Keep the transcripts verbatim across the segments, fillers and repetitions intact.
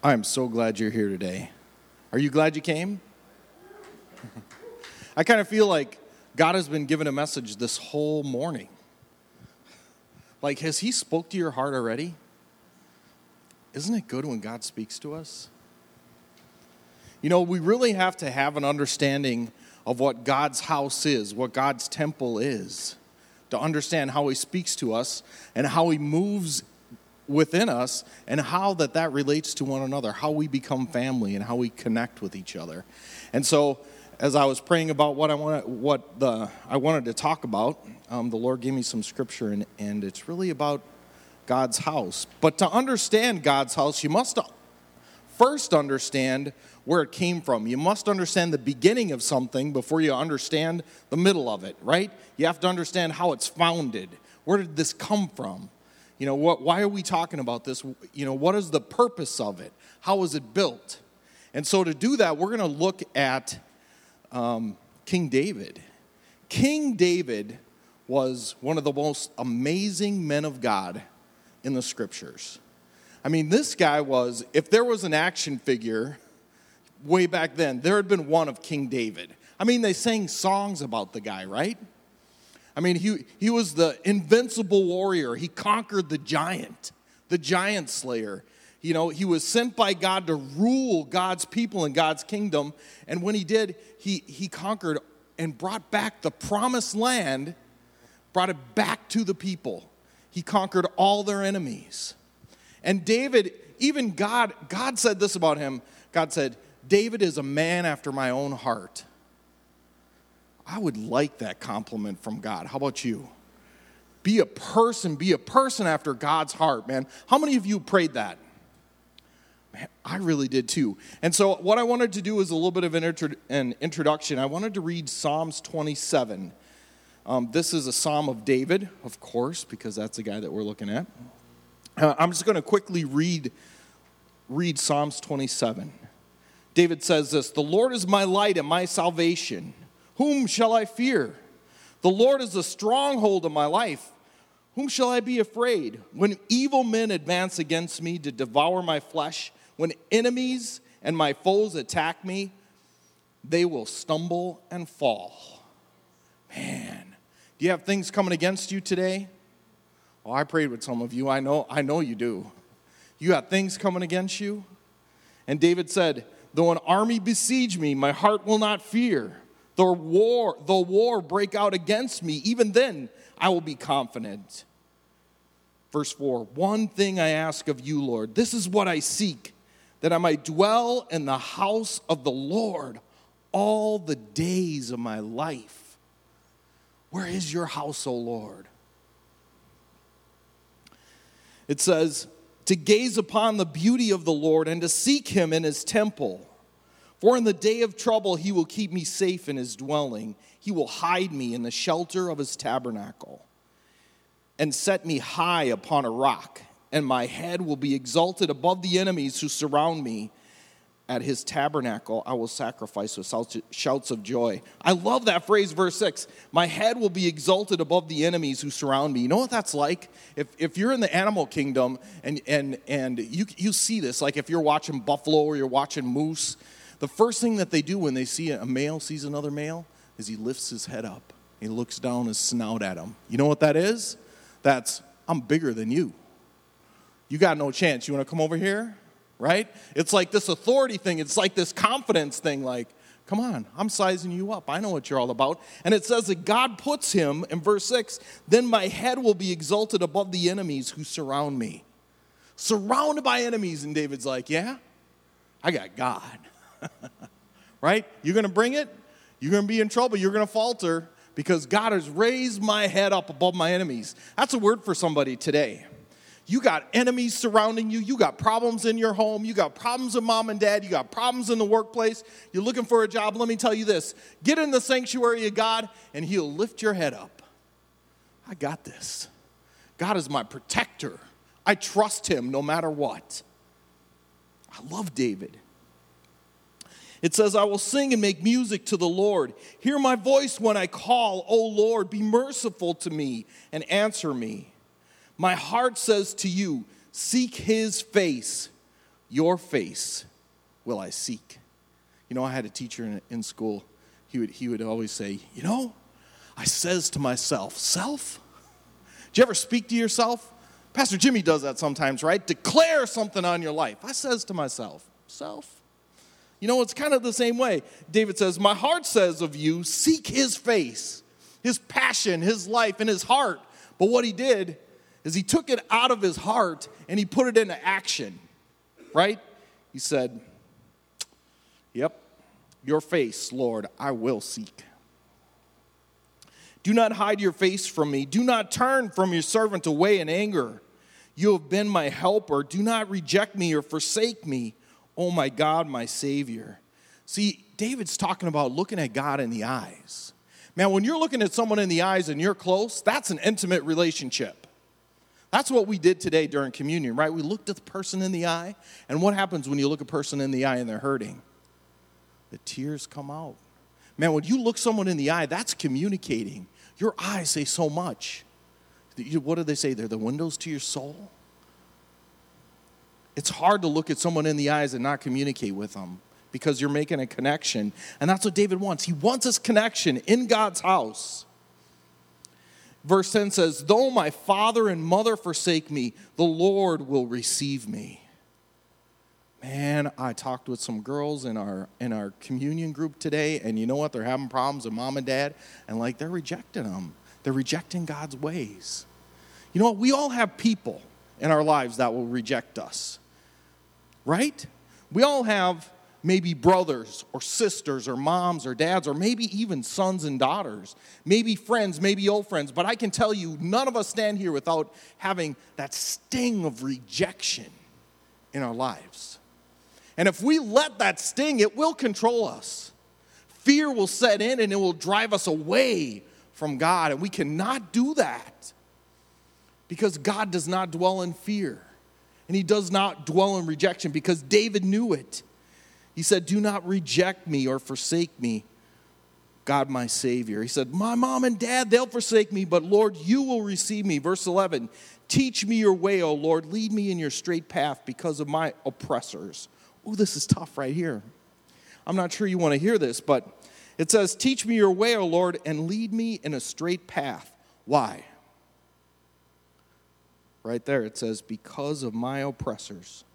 I'm so glad you're here today. Are you glad you came? I kind of feel like God has been given a message this whole morning. Like, has he spoke to your heart already? Isn't it good when God speaks to us? You know, we really have to have an understanding of what God's house is, what God's temple is, to understand how he speaks to us and how he moves within us and how that that relates to one another, how we become family and how we connect with each other. And so as I was praying about what I want, what the I wanted to talk about, um, the Lord gave me some scripture, and, and it's really about God's house. But to understand God's house, you must first understand where it came from. You must understand the beginning of something before you understand the middle of it, right? You have to understand how it's founded. Where did this come from? You know, what? Why are we talking about this? You know, what is the purpose of it? How was it built? And so to do that, we're going to look at um, King David. King David was one of the most amazing men of God in the scriptures. I mean, this guy was, if there was an action figure way back then, there had been one of King David. I mean, they sang songs about the guy, right? I mean, he, he was the invincible warrior. He conquered the giant, the giant slayer. You know, he was sent by God to rule God's people and God's kingdom. And when he did, he, he conquered and brought back the promised land, brought it back to the people. He conquered all their enemies. And David, even God, God said this about him. God said, David is a man after my own heart. I would like that compliment from God. How about you? Be a person, be a person after God's heart, man. How many of you prayed that? Man, I really did too. And so what I wanted to do is a little bit of an, intro- an introduction. I wanted to read Psalms twenty-seven. Um, this is a psalm of David, of course, because that's the guy that we're looking at. Uh, I'm just going to quickly read, read Psalms twenty-seven. David says this, "The Lord is my light and my salvation. Whom shall I fear? The Lord is the stronghold of my life. Whom shall I be afraid? When evil men advance against me to devour my flesh, when enemies and my foes attack me, they will stumble and fall." Man, do you have things coming against you today? Oh, I prayed with some of you. I know, I know you do. You got things coming against you? And David said, "Though an army besiege me, my heart will not fear. The war, the war break out against me, even then I will be confident." Verse four, "One thing I ask of you, Lord, this is what I seek, that I might dwell in the house of the Lord all the days of my life." Where is your house, O Lord? It says, "To gaze upon the beauty of the Lord and to seek him in his temple. For in the day of trouble he will keep me safe in his dwelling. He will hide me in the shelter of his tabernacle and set me high upon a rock. And my head will be exalted above the enemies who surround me. At his tabernacle I will sacrifice with shouts of joy." I love that phrase, verse six. My head will be exalted above the enemies who surround me. You know what that's like? If if you're in the animal kingdom and and and you you see this, like if you're watching buffalo or you're watching moose, the first thing that they do when they see a male sees another male is he lifts his head up. He looks down his snout at him. You know what that is? That's, I'm bigger than you. You got no chance. You want to come over here? Right? It's like this authority thing. It's like this confidence thing. Like, come on, I'm sizing you up. I know what you're all about. And it says that God puts him, in verse six, "Then my head will be exalted above the enemies who surround me." Surrounded by enemies. And David's like, yeah, I got God. Right? You're going to bring it? You're going to be in trouble. You're going to falter because God has raised my head up above my enemies. That's a word for somebody today. You got enemies surrounding you. You got problems in your home. You got problems with mom and dad. You got problems in the workplace. You're looking for a job. Let me tell you this. Get in the sanctuary of God and he'll lift your head up. I got this. God is my protector. I trust him no matter what. I love David. It says, "I will sing and make music to the Lord. Hear my voice when I call. O Lord, be merciful to me and answer me. My heart says to you, seek his face. your face will I seek. You know, I had a teacher in, in school. He would, he would always say, you know, I says to myself, self? Do you ever speak to yourself? Pastor Jimmy does that sometimes, right? Declare something on your life. I says to myself, self? You know, it's kind of the same way. David says, my heart says of you, seek his face, his passion, his life, and his heart. But what he did is he took it out of his heart and he put it into action, right? He said, yep, your face, Lord, I will seek. Do not hide your face from me. Do not turn from your servant away in anger. You have been my helper. Do not reject me or forsake me, oh my God, my Savior. See, David's talking about looking at God in the eyes. Man, when you're looking at someone in the eyes and you're close, that's an intimate relationship. That's what we did today during communion, right? We looked at the person in the eye, and what happens when you look a person in the eye and they're hurting? The tears come out. Man, when you look someone in the eye, that's communicating. Your eyes say so much. What do they say? They're the windows to your soul. It's hard to look at someone in the eyes and not communicate with them because you're making a connection. And that's what David wants. He wants this connection in God's house. Verse ten says, though my father and mother forsake me, the Lord will receive me. Man, I talked with some girls in our in our communion group today, and you know what? They're having problems with mom and dad, and like they're rejecting them. They're rejecting God's ways. You know what? We all have people in our lives that will reject us. Right? We all have maybe brothers or sisters or moms or dads or maybe even sons and daughters, maybe friends, maybe old friends. But I can tell you, none of us stand here without having that sting of rejection in our lives. And if we let that sting, it will control us. Fear will set in and it will drive us away from God. And we cannot do that because God does not dwell in fear. And he does not dwell in rejection because David knew it. He said, do not reject me or forsake me, God my Savior. He said, my mom and dad, they'll forsake me, but Lord, you will receive me. Verse eleven, teach me your way, O Lord. Lead me in your straight path because of my oppressors. Oh, this is tough right here. I'm not sure you want to hear this, but it says, teach me your way, O Lord, and lead me in a straight path. Why? Right there, it says, because of my oppressors.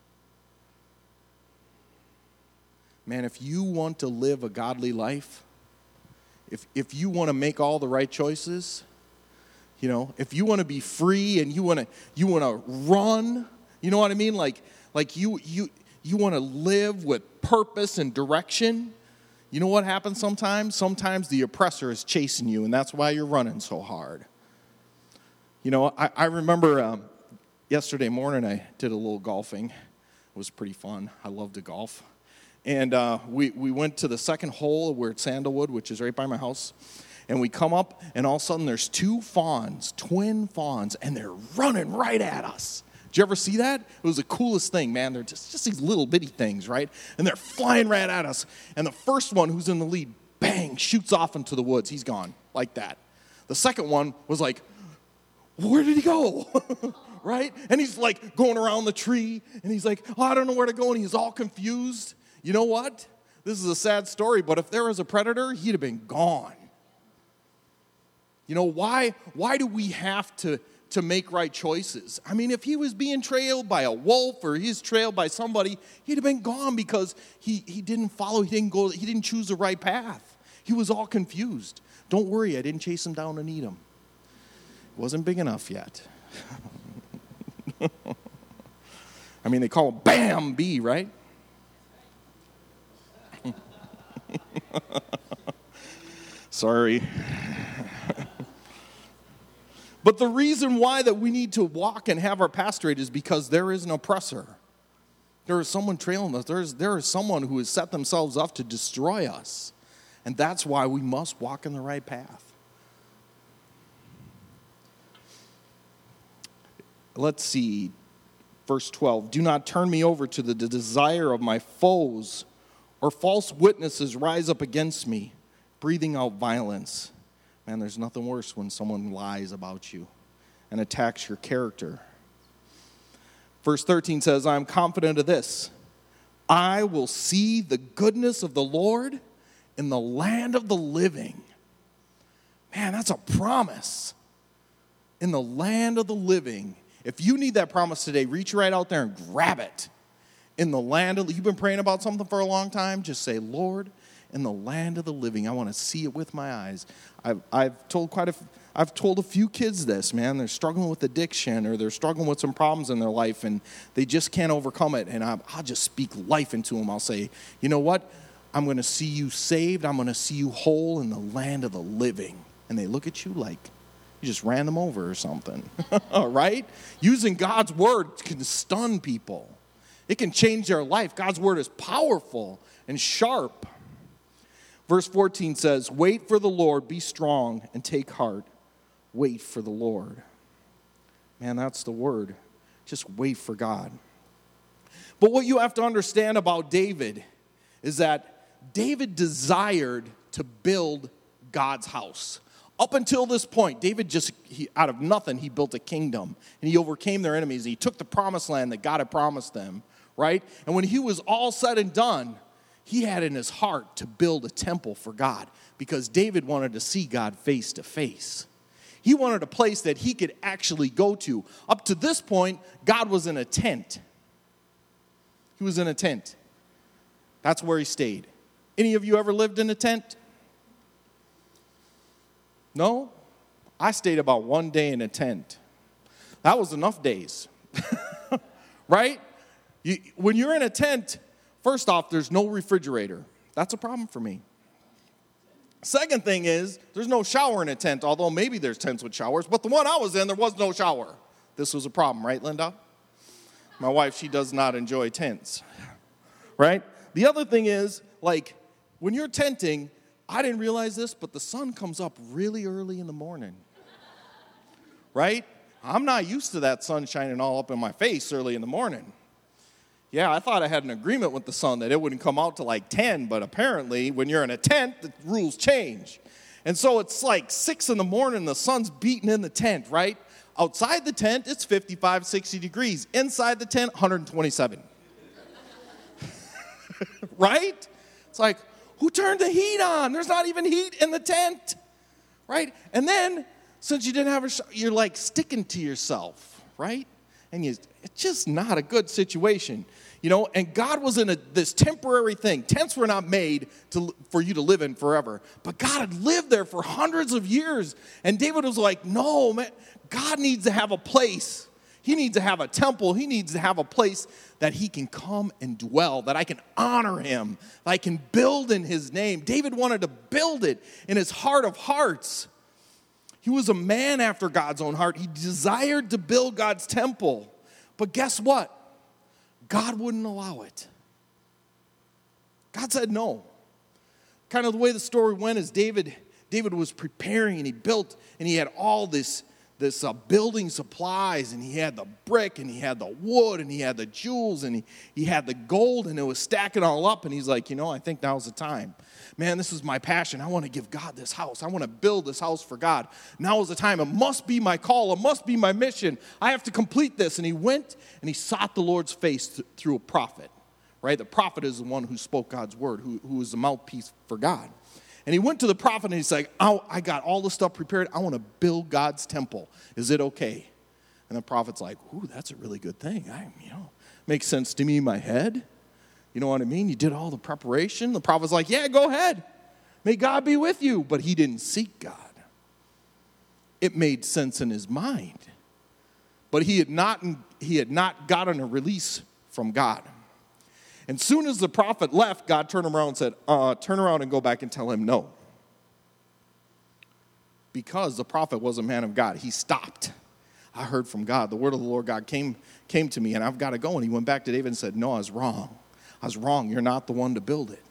Man, if you want to live a godly life, if if you want to make all the right choices, you know, if you want to be free and you want to you want to run, you know what I mean? Like like you you you want to live with purpose and direction. You know what happens sometimes? Sometimes the oppressor is chasing you, and that's why you're running so hard. You know, I, I remember um, yesterday morning I did a little golfing. It was pretty fun. I love to golf. And uh, we, we went to the second hole. We're at Sandalwood, which is right by my house. And we come up, and all of a sudden there's two fawns, twin fawns, and they're running right at us. Did you ever see that? It was the coolest thing, man. They're just, just these little bitty things, right? And they're flying right at us. And the first one, who's in the lead, bang, shoots off into the woods. He's gone, like that. The second one was like, where did he go? Right? And he's like going around the tree, and he's like, oh, I don't know where to go, and he's all confused. You know what? This is a sad story, but if there was a predator, he'd have been gone. You know, why, why do we have to, to make right choices? I mean, if he was being trailed by a wolf or he's trailed by somebody, he'd have been gone because he, he didn't follow, he didn't go, he didn't choose the right path. He was all confused. Don't worry, I didn't chase him down and eat him. It wasn't big enough yet. I mean, they call him Bam B, right? Sorry. But the reason why that we need to walk and have our path straight is because there is an oppressor. There is someone trailing us. There is, there is someone who has set themselves up to destroy us. And that's why we must walk in the right path. Let's see. Verse twelve. Do not turn me over to the desire of my foes, or false witnesses rise up against me, breathing out violence. Man, there's nothing worse when someone lies about you and attacks your character. Verse thirteen says, I am confident of this, I will see the goodness of the Lord in the land of the living. Man, that's a promise. In the land of the living. If you need that promise today, reach right out there and grab it. In the land of, you've been praying about something for a long time, just say, Lord, in the land of the living, I want to see it with my eyes. I've, I've told quite a, I've told a few kids this, man. They're struggling with addiction or they're struggling with some problems in their life and they just can't overcome it. And I, I'll just speak life into them. I'll say, you know what? I'm going to see you saved. I'm going to see you whole in the land of the living. And they look at you like you just ran them over or something, right? Using God's word can stun people. It can change their life. God's word is powerful and sharp. Verse fourteen says, wait for the Lord, be strong, and take heart. Wait for the Lord. Man, that's the word. Just wait for God. But what you have to understand about David is that David desired to build God's house. Up until this point, David just, he, out of nothing, he built a kingdom. And he overcame their enemies. And he took the promised land that God had promised them, right? And when he was all said and done, he had in his heart to build a temple for God because David wanted to see God face to face. He wanted a place that he could actually go to. Up to this point, God was in a tent. He was in a tent. That's where he stayed. Any of you ever lived in a tent? No? I stayed about one day in a tent. That was enough days. Right? You, when you're in a tent, first off, there's no refrigerator. That's a problem for me. Second thing is, there's no shower in a tent, although maybe there's tents with showers. But the one I was in, there was no shower. This was a problem, right, Linda? My wife, she does not enjoy tents. Right? The other thing is, like, when you're tenting, I didn't realize this, but the sun comes up really early in the morning. Right? I'm not used to that sun shining all up in my face early in the morning. Yeah, I thought I had an agreement with the sun that it wouldn't come out till like ten, but apparently when you're in a tent, the rules change. And so it's like six in the morning, the sun's beating in the tent, right? Outside the tent, it's fifty-five, sixty degrees. Inside the tent, one hundred twenty-seven. Right? It's like, who turned the heat on? There's not even heat in the tent, right? And then, since you didn't have a shower, you're like sticking to yourself, right? And you, it's just not a good situation, you know? And God was in a, this temporary thing. Tents were not made to, for you to live in forever. But God had lived there for hundreds of years. And David was like, no, man, God needs to have a place. He needs to have a temple. He needs to have a place that he can come and dwell, that I can honor him, that I can build in his name. David wanted to build it in his heart of hearts. He was a man after God's own heart. He desired to build God's temple. But guess what? God wouldn't allow it. God said no. Kind of the way the story went is David, David was preparing and he built and he had all this this uh, building supplies, and he had the brick, and he had the wood, and he had the jewels, and he, he had the gold, and it was stacking all up, and he's like, you know, I think now's the time. Man, this is my passion. I want to give God this house. I want to build this house for God. Now is the time. It must be my call. It must be my mission. I have to complete this. And he went, and he sought the Lord's face th- through a prophet, right? The prophet is the one who spoke God's word, who, who is the mouthpiece for God. And he went to the prophet and he's like, oh, I got all this stuff prepared. I want to build God's temple. Is it okay? And the prophet's like, ooh, that's a really good thing. I, you know, makes sense to me in my head. You know what I mean? You did all the preparation. The prophet's like, yeah, go ahead. May God be with you. But he didn't seek God. It made sense in his mind. But he had not, he had not gotten a release from God. And soon as the prophet left, God turned around and said, uh, turn around and go back and tell him no. Because the prophet was a man of God. He stopped. I heard from God. The word of the Lord God came, came to me, and I've got to go. And he went back to David and said, no, I was wrong. I was wrong. You're not the one to build it.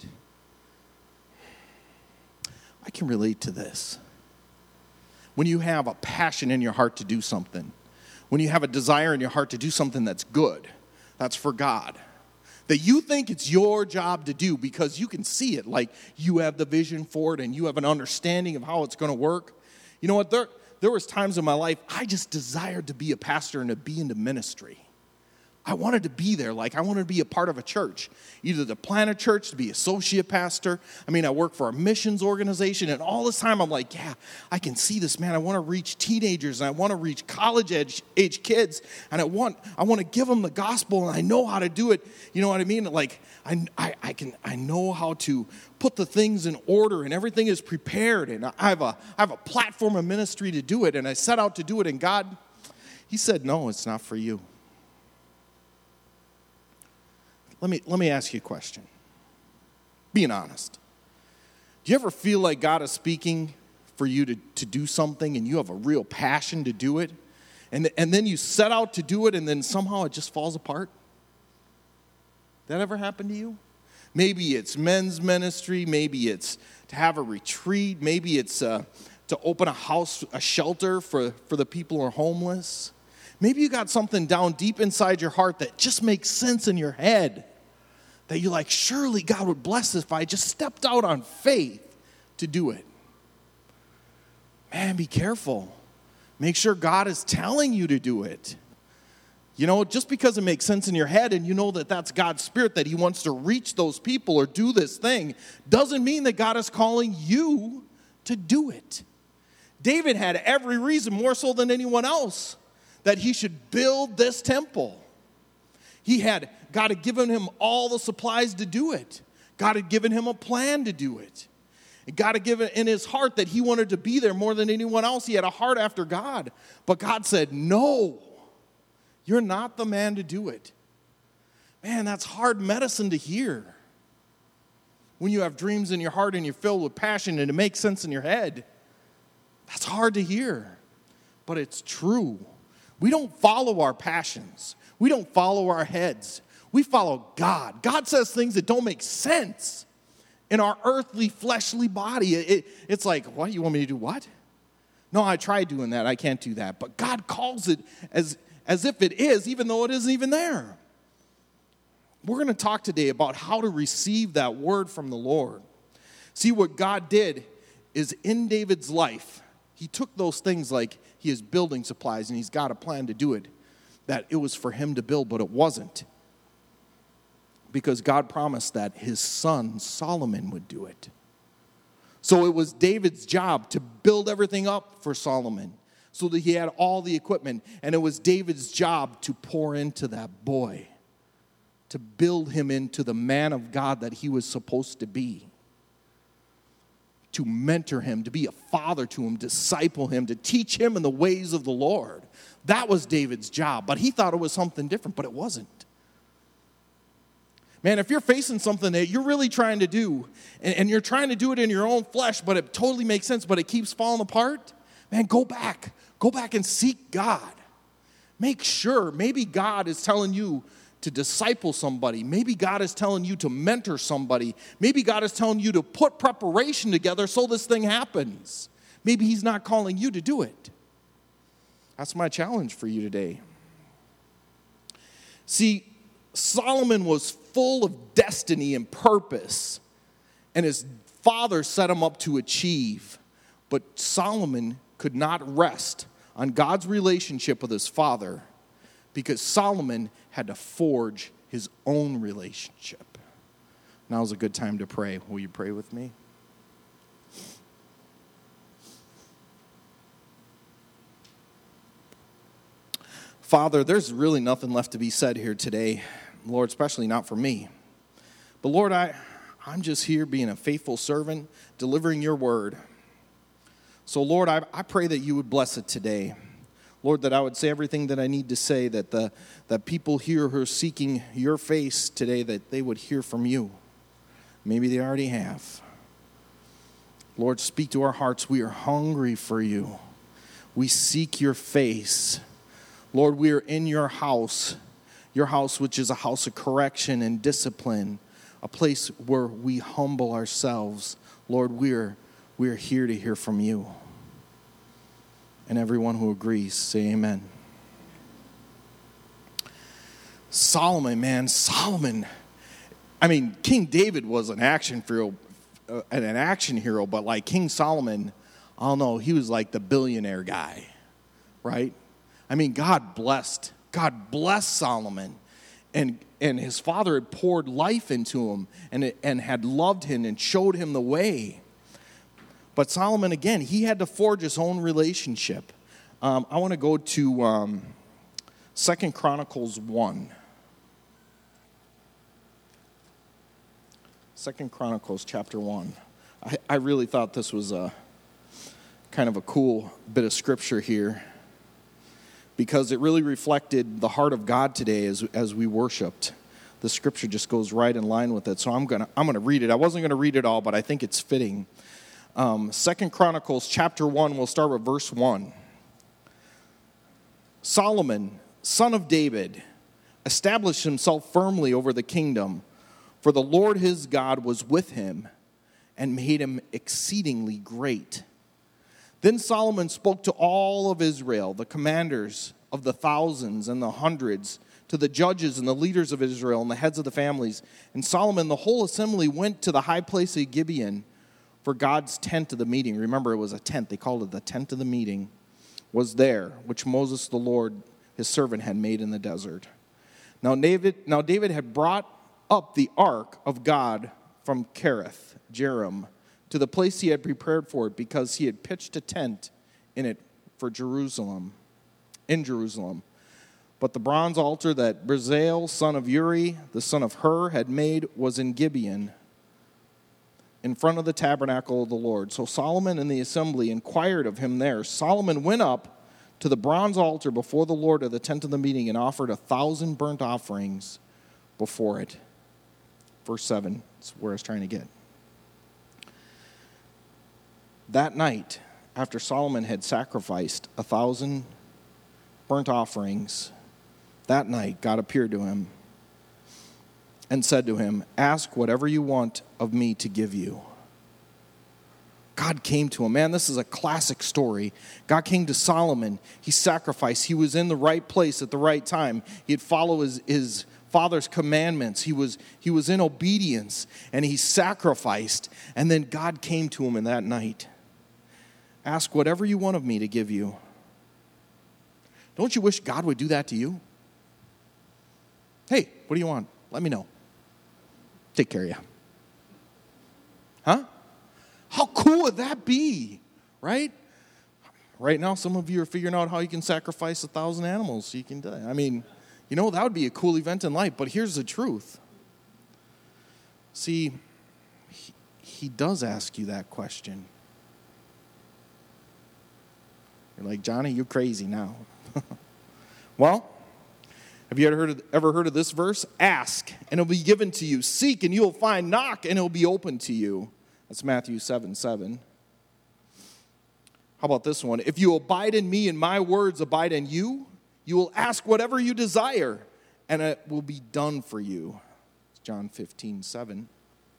I can relate to this. When you have a passion in your heart to do something, when you have a desire in your heart to do something that's good, that's for God, that you think it's your job to do because you can see it, like you have the vision for it and you have an understanding of how it's going to work. You know what? There, there was times in my life I just desired to be a pastor and to be into ministry. I wanted to be there. Like, I wanted to be a part of a church, either to plant a church, to be associate pastor. I mean, I work for a missions organization, and all this time I'm like, yeah, I can see this, man. I want to reach teenagers, and I want to reach college age, age kids, and I want I want to give them the gospel, and I know how to do it. You know what I mean? Like, I, I, I can I know how to put the things in order, and everything is prepared, and I have a I have a platform of ministry to do it, and I set out to do it, and God, He said, no, it's not for you. Let me, let me ask you a question. Being honest. Do you ever feel like God is speaking for you to, to do something and you have a real passion to do it? And, and then you set out to do it and then somehow it just falls apart? That ever happened to you? Maybe it's men's ministry. Maybe it's to have a retreat. Maybe it's uh, to open a house, a shelter for, for the people who are homeless. Maybe you got something down deep inside your heart that just makes sense in your head. That you're like, surely God would bless this if I just stepped out on faith to do it. Man, be careful. Make sure God is telling you to do it. You know, just because it makes sense in your head and you know that that's God's Spirit, that He wants to reach those people or do this thing, doesn't mean that God is calling you to do it. David had every reason, more so than anyone else, that he should build this temple. He had, God had given him all the supplies to do it. God had given him a plan to do it. And God had given in his heart that he wanted to be there more than anyone else. He had a heart after God. But God said, no, you're not the man to do it. Man, that's hard medicine to hear. When you have dreams in your heart and you're filled with passion and it makes sense in your head, that's hard to hear. But it's true. We don't follow our passions. We don't follow our heads. We follow God. God says things that don't make sense in our earthly, fleshly body. It, it, it's like, what, you want me to do what? No, I tried doing that. I can't do that. But God calls it as, as if it is, even though it isn't even there. We're going to talk today about how to receive that word from the Lord. See, what God did is in David's life, He took those things like he is building supplies and he's got a plan to do it, that it was for him to build, but it wasn't. Because God promised that his son Solomon would do it. So it was David's job to build everything up for Solomon so that he had all the equipment. And it was David's job to pour into that boy, to build him into the man of God that he was supposed to be. To mentor him, to be a father to him, disciple him, to teach him in the ways of the Lord. That was David's job, but he thought it was something different, but it wasn't. Man, if you're facing something that you're really trying to do, and, and you're trying to do it in your own flesh, but it totally makes sense, but it keeps falling apart, man, go back. Go back and seek God. Make sure, maybe God is telling you to disciple somebody. Maybe God is telling you to mentor somebody. Maybe God is telling you to put preparation together so this thing happens. Maybe He's not calling you to do it. That's my challenge for you today. See, Solomon was full of destiny and purpose, and his father set him up to achieve. But Solomon could not rest on God's relationship with his father because Solomon had to forge his own relationship. Now's a good time to pray. Will you pray with me? Father, there's really nothing left to be said here today, Lord, especially not for me. But Lord, I, I'm just here being a faithful servant, delivering your word. So Lord, I, I pray that you would bless it today. Lord, that I would say everything that I need to say, that the that people here who are seeking your face today, that they would hear from you. Maybe they already have. Lord, speak to our hearts. We are hungry for you. We seek your face. Lord, we are in your house, your house which is a house of correction and discipline, a place where we humble ourselves. Lord, we are, we are here to hear from you. And everyone who agrees, say amen. Solomon, man, Solomon. I mean, King David was an action hero, uh, an action hero, but like King Solomon, I don't know, he was like the billionaire guy, right? I mean, God blessed, God blessed Solomon. And and his father had poured life into him and, and had loved him and showed him the way. But Solomon, again, he had to forge his own relationship. Um, I want to go to um, Second Chronicles one. Second Chronicles chapter one. I, I really thought this was a kind of a cool bit of scripture here, because it really reflected the heart of God today as as we worshiped. The scripture just goes right in line with it. So I'm gonna I'm gonna read it. I wasn't gonna read it all, but I think it's fitting. Um, Second Chronicles chapter one. We'll start with verse one. Solomon, son of David, established himself firmly over the kingdom, for the Lord his God was with him and made him exceedingly great. Then Solomon spoke to all of Israel, the commanders of the thousands and the hundreds, to the judges and the leaders of Israel and the heads of the families. And Solomon, the whole assembly, went to the high place of Gibeon for God's tent of the meeting. Remember, it was a tent. They called it the tent of the meeting. Was there, which Moses the Lord, his servant, had made in the desert. Now David, now David had brought up the ark of God from Kerith, Jearim, to the place he had prepared for it, because he had pitched a tent in it for Jerusalem, in Jerusalem. But the bronze altar that Bezalel, son of Uri, the son of Hur, had made was in Gibeon, in front of the tabernacle of the Lord. So Solomon and the assembly inquired of him there. Solomon went up to the bronze altar before the Lord at the tent of the meeting and offered a thousand burnt offerings before it. Verse seven is where I was trying to get. That night, after Solomon had sacrificed a thousand burnt offerings, that night God appeared to him and said to him, "Ask whatever you want of me to give you." God came to him. Man, this is a classic story. God came to Solomon. He sacrificed. He was in the right place at the right time. He had followed his, his father's commandments. He was, he was in obedience, and he sacrificed. And then God came to him in that night. Ask whatever you want of me to give you. Don't you wish God would do that to you? Hey, what do you want? Let me know. Take care of you. Huh? How cool would that be, right? Right now, some of you are figuring out how you can sacrifice a thousand animals so you can die. I mean, you know, that would be a cool event in life, but here's the truth. See, he, he does ask you that question. You're like, Johnny, you're crazy now. Well, have you ever heard, of, ever heard of this verse? Ask, and it'll be given to you. Seek, and you'll find. Knock, and it'll be open to you. That's Matthew seven seven. How about this one? If you abide in me and my words abide in you, you will ask whatever you desire, and it will be done for you. It's John fifteen seven.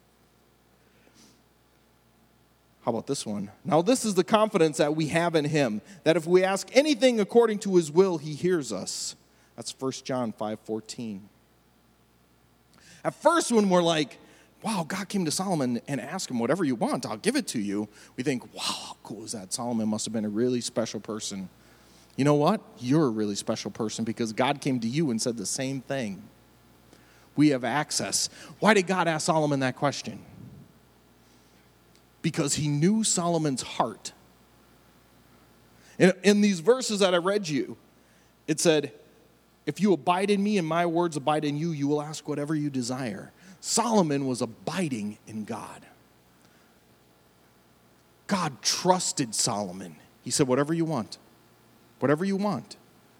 How about this one? Now this is the confidence that we have in him, that if we ask anything according to his will, he hears us. That's First John five fourteen. At first, when we're like, wow, God came to Solomon and asked him, whatever you want, I'll give it to you, we think, wow, how cool is that? Solomon must have been a really special person. You know what? You're a really special person, because God came to you and said the same thing. We have access. Why did God ask Solomon that question? Because he knew Solomon's heart. In, in these verses that I read you, it said, if you abide in me and my words abide in you, you will ask whatever you desire. Solomon was abiding in God. God trusted Solomon. He said, whatever you want. Whatever you want.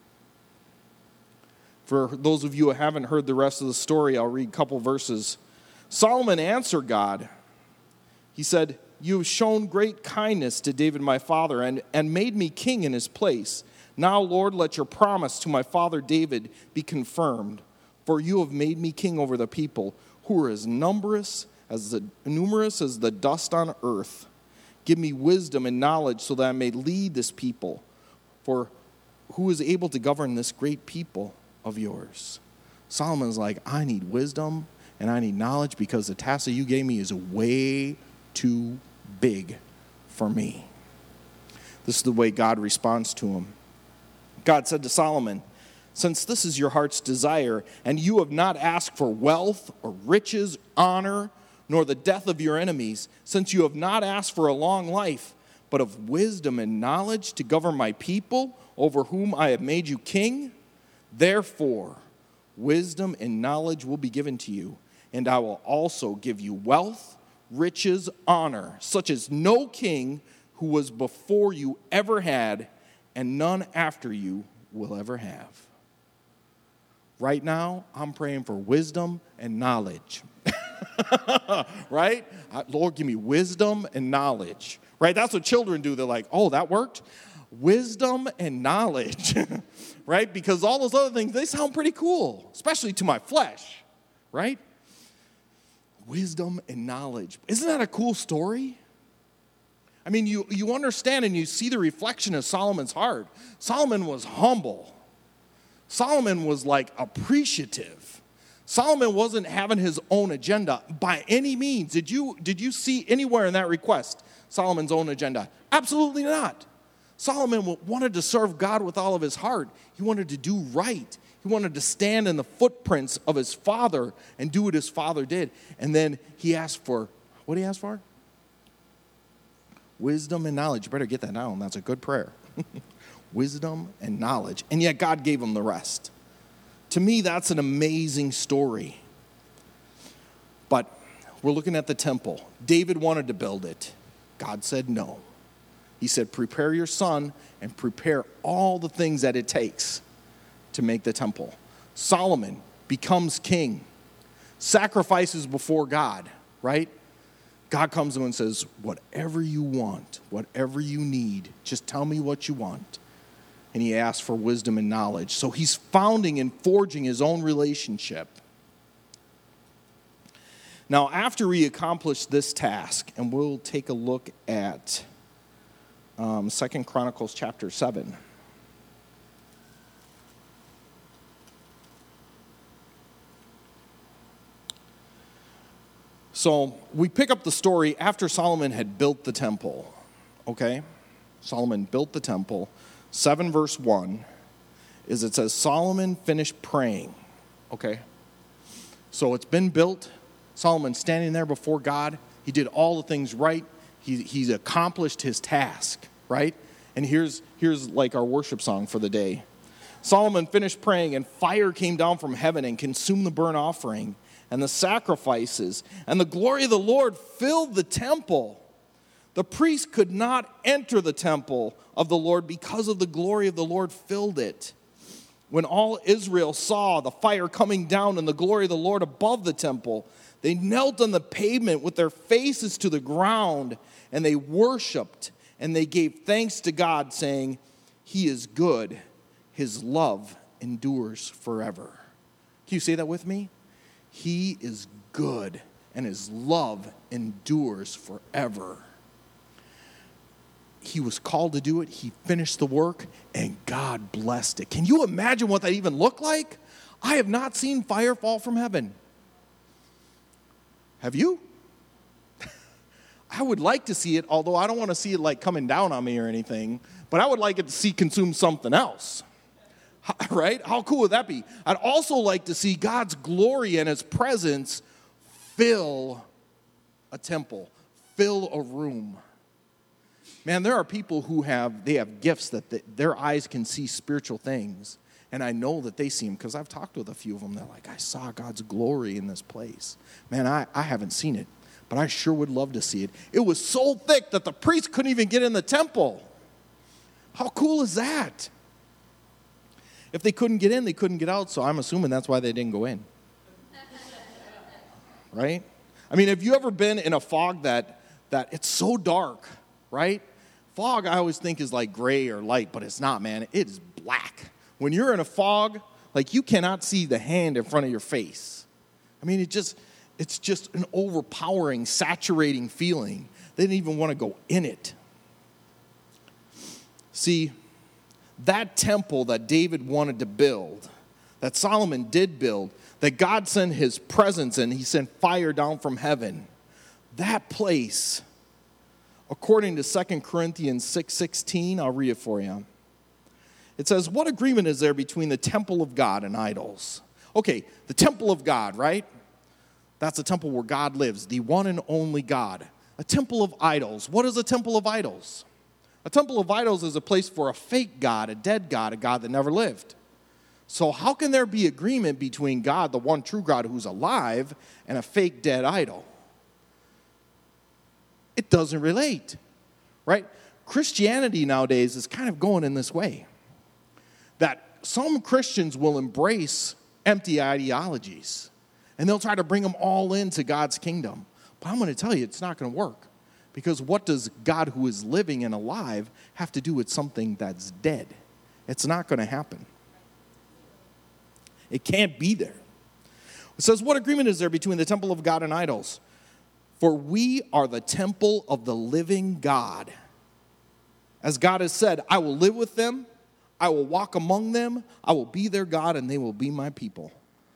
For those of you who haven't heard the rest of the story, I'll read a couple verses. Solomon answered God. He said, you have shown great kindness to David my father and, and made me king in his place. Now, Lord, let your promise to my father David be confirmed. For you have made me king over the people who are as numerous as the numerous as the dust on earth. Give me wisdom and knowledge so that I may lead this people. For who is able to govern this great people of yours? Solomon's like, I need wisdom and I need knowledge, because the task that you gave me is way too big for me. This is the way God responds to him. God said to Solomon, since this is your heart's desire, and you have not asked for wealth or riches, honor, nor the death of your enemies, since you have not asked for a long life, but of wisdom and knowledge to govern my people, over whom I have made you king, therefore wisdom and knowledge will be given to you, and I will also give you wealth, riches, honor, such as no king who was before you ever had, and none after you will ever have. Right now, I'm praying for wisdom and knowledge. Right? Lord, give me wisdom and knowledge. Right? That's what children do. They're like, oh, that worked? Wisdom and knowledge. Right? Because all those other things, they sound pretty cool, especially to my flesh. Right? Wisdom and knowledge. Isn't that a cool story? I mean, you, you understand and you see the reflection of Solomon's heart. Solomon was humble. Solomon was like appreciative. Solomon wasn't having his own agenda by any means. Did you, did you see anywhere in that request Solomon's own agenda? Absolutely not. Solomon wanted to serve God with all of his heart. He wanted to do right. He wanted to stand in the footprints of his father and do what his father did. And then he asked for, what did he ask for? Wisdom and knowledge. You better get that down. That's a good prayer. Wisdom and knowledge. And yet God gave him the rest. To me, that's an amazing story. But we're looking at the temple. David wanted to build it. God said no. He said, prepare your son and prepare all the things that it takes to make the temple. Solomon becomes king. Sacrifices before God, right? God comes to him and says, whatever you want, whatever you need, just tell me what you want. And he asks for wisdom and knowledge. So he's founding and forging his own relationship. Now, after he accomplished this task, and we'll take a look at um, Second Chronicles chapter seven. So we pick up the story after Solomon had built the temple, okay? Solomon built the temple. seven verse one is it says, Solomon finished praying, okay? So it's been built. Solomon's standing there before God. He did all the things right. He, he's accomplished his task, right? And here's, here's like our worship song for the day. Solomon finished praying, and fire came down from heaven and consumed the burnt offering and the sacrifices, and the glory of the Lord filled the temple. The priest could not enter the temple of the Lord because of the glory of the Lord filled it. When all Israel saw the fire coming down and the glory of the Lord above the temple, they knelt on the pavement with their faces to the ground, and they worshiped, and they gave thanks to God, saying, He is good, His love endures forever. Can you say that with me? He is good, and His love endures forever. He was called to do it. He finished the work, and God blessed it. Can you imagine what that even looked like? I have not seen fire fall from heaven. Have you? I would like to see it, although I don't want to see it like coming down on me or anything, but I would like it to see consume something else. Right? How cool would that be? I'd also like to see God's glory and His presence fill a temple, fill a room. Man, there are people who have, they have gifts that the, their eyes can see spiritual things. And I know that they see them because I've talked with a few of them. They're like, I saw God's glory in this place. Man, I, I haven't seen it, but I sure would love to see it. It was so thick that the priests couldn't even get in the temple. How cool is that? If they couldn't get in, they couldn't get out, so I'm assuming that's why they didn't go in. Right? I mean, have you ever been in a fog that that it's so dark, right? Fog I always think is like gray or light, but it's not, man. It is black. When you're in a fog, like you cannot see the hand in front of your face. I mean, it just it's just an overpowering, saturating feeling. They didn't even want to go in it. See, that temple that David wanted to build, that Solomon did build, that God sent His presence and He sent fire down from heaven, that place, according to Second Corinthians six sixteen, I'll read it for you. It says, what agreement is there between the temple of God and idols? Okay, the temple of God, right? That's a temple where God lives, the one and only God. A temple of idols. What is a temple of idols? A temple of idols is a place for a fake God, a dead God, a God that never lived. So how can there be agreement between God, the one true God who's alive, and a fake dead idol? It doesn't relate, right? Christianity nowadays is kind of going in this way. That some Christians will embrace empty ideologies, and they'll try to bring them all into God's kingdom. But I'm going to tell you, it's not going to work. Because what does God who is living and alive have to do with something that's dead? It's not going to happen. It can't be there. It says, what agreement is there between the temple of God and idols? For we are the temple of the living God. As God has said, I will live with them, I will walk among them, I will be their God, and they will be my people.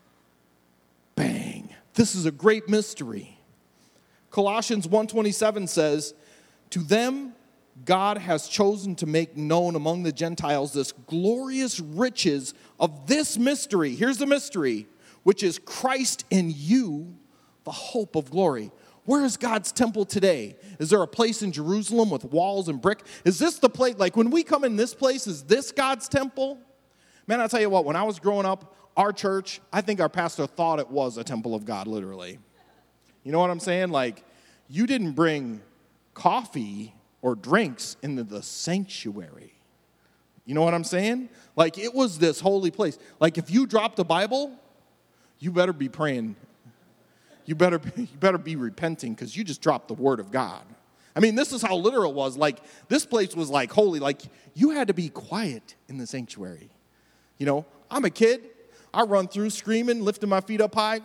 Bang. This is a great mystery. Colossians one twenty-seven says, to them God has chosen to make known among the Gentiles this glorious riches of this mystery. Here's the mystery, which is Christ in you, the hope of glory. Where is God's temple today? Is there a place in Jerusalem with walls and brick? Is this the place, like when we come in this place, is this God's temple? Man, I'll tell you what, when I was growing up, our church, I think our pastor thought it was a temple of God, literally. You know what I'm saying? Like, you didn't bring coffee or drinks into the sanctuary. You know what I'm saying? Like, it was this holy place. Like, if you dropped a Bible, you better be praying. You better, you better be repenting because you just dropped the word of God. I mean, this is how literal it was. Like, this place was like holy. Like, you had to be quiet in the sanctuary. You know, I'm a kid. I run through screaming, lifting my feet up high.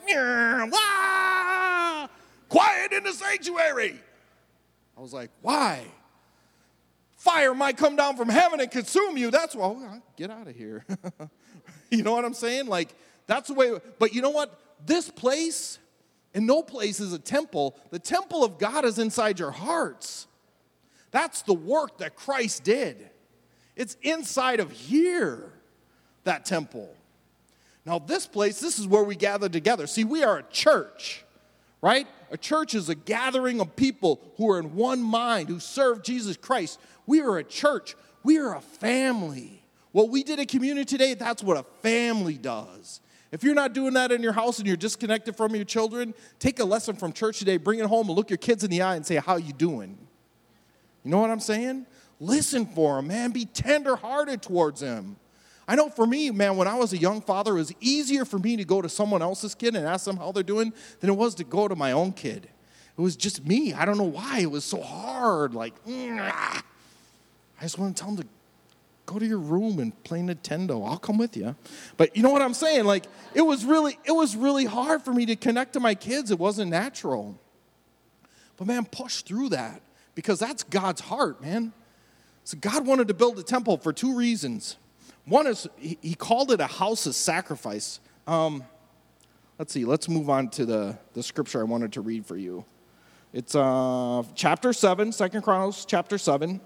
Wah! Quiet in the sanctuary. I was like, why? Fire might come down from heaven and consume you. That's why, well, get out of here. You know what I'm saying? Like, that's the way. But you know what? This place, and no place is a temple. The temple of God is inside your hearts. That's the work that Christ did. It's inside of here, that temple. Now, this place, this is where we gather together. See, we are a church, right? A church is a gathering of people who are in one mind, who serve Jesus Christ. We are a church. We are a family. What we did at community today, that's what a family does. If you're not doing that in your house and you're disconnected from your children, take a lesson from church today, bring it home, and look your kids in the eye and say, how you doing? You know what I'm saying? Listen for them, man. Be tender-hearted towards them. I know for me, man, when I was a young father, it was easier for me to go to someone else's kid and ask them how they're doing than it was to go to my own kid. It was just me. I don't know why. It was so hard. Like, I just want to tell them to go to your room and play Nintendo. I'll come with you. But you know what I'm saying? Like, it was really, it was really hard for me to connect to my kids. It wasn't natural. But, man, push through that because that's God's heart, man. So God wanted to build a temple for two reasons. One is he, he called it a house of sacrifice. Um, let's see. Let's move on to the, the scripture I wanted to read for you. It's uh, chapter seven, Second Chronicles chapter seven.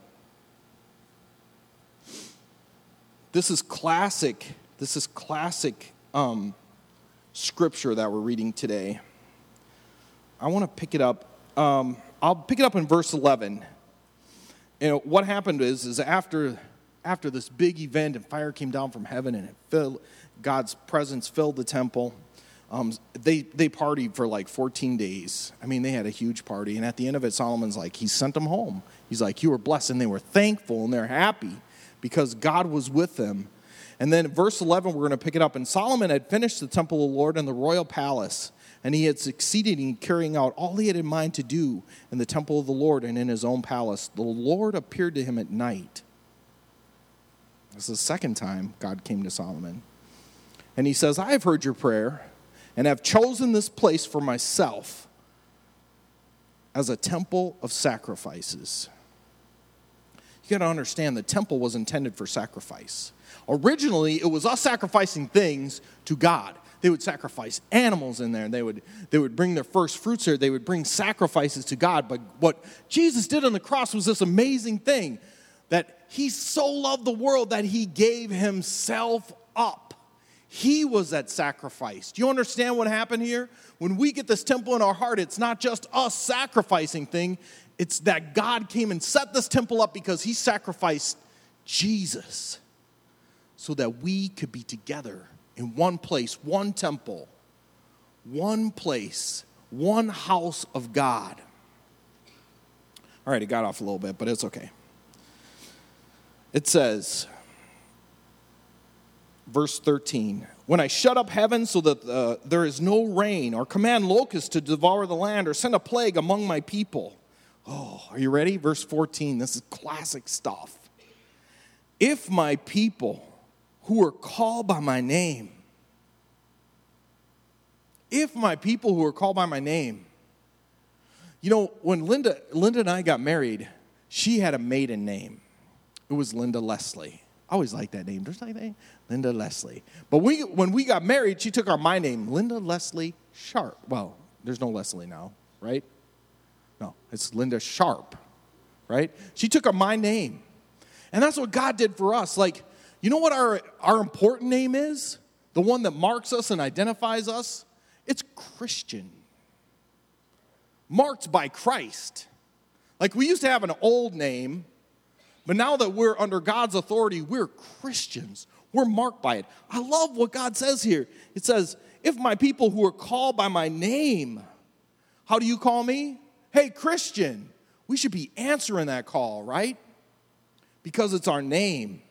This is classic. This is classic um, scripture that we're reading today. I want to pick it up. Um, I'll pick it up in verse eleven. And what happened is, is after... After this big event and fire came down from heaven and it filled, God's presence filled the temple, um, they, they partied for like fourteen days. I mean, they had a huge party. And at the end of it, Solomon's like, he sent them home. He's like, you were blessed. And they were thankful and they're happy because God was with them. And then verse eleven, we're going to pick it up. And Solomon had finished the temple of the Lord and the royal palace. And he had succeeded in carrying out all he had in mind to do in the temple of the Lord and in his own palace. The Lord appeared to him at night. This is the second time God came to Solomon. And he says, I have heard your prayer and have chosen this place for myself as a temple of sacrifices. You got to understand the temple was intended for sacrifice. Originally, it was us sacrificing things to God. They would sacrifice animals in there, and they would, they would bring their first fruits there. They would bring sacrifices to God. But what Jesus did on the cross was this amazing thing. that he so loved the world that he gave himself up. He was that sacrifice. Do you understand what happened here? When we get this temple in our heart, it's not just us sacrificing thing. It's that God came and set this temple up because he sacrificed Jesus so that we could be together in one place, one temple, one place, one house of God. All right, it got off a little bit, but it's okay. It says, verse thirteen, when I shut up heaven so that uh, there is no rain, or command locusts to devour the land, or send a plague among my people. Oh, are you ready? Verse fourteen, this is classic stuff. If my people who are called by my name, if my people who are called by my name, you know, when Linda, Linda and I got married, she had a maiden name. It was Linda Leslie. I always liked that name. Don't you like that name? Linda Leslie. But we, when we got married, she took our my name, Linda Leslie Sharp. Well, there's no Leslie now, right? No, it's Linda Sharp, right? She took our my name. And that's what God did for us. Like, you know what our, our important name is? The one that marks us and identifies us? It's Christian. Marked by Christ. Like, we used to have an old name, but now that we're under God's authority, we're Christians. We're marked by it. I love what God says here. It says, if my people who are called by my name, how do you call me? Hey, Christian. We should be answering that call, right? Because it's our name.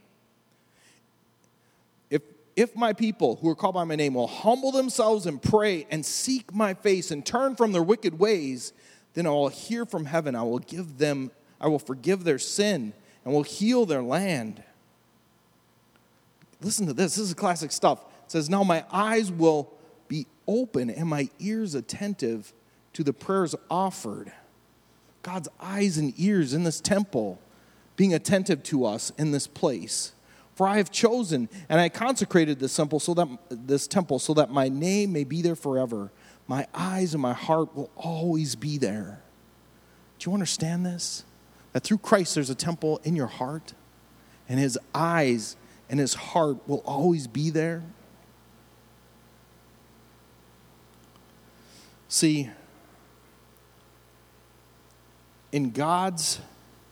If, if my people who are called by my name will humble themselves and pray and seek my face and turn from their wicked ways, then I will hear from heaven. I will give them, I will forgive their sin and will heal their land. Listen to this. This is classic stuff. It says, now my eyes will be open and my ears attentive to the prayers offered. God's eyes and ears in this temple, being attentive to us in this place. For I have chosen and I consecrated this temple so that this temple so that my name may be there forever. My eyes and my heart will always be there. Do you understand this? That through Christ there's a temple in your heart, and his eyes and his heart will always be there. See, in God's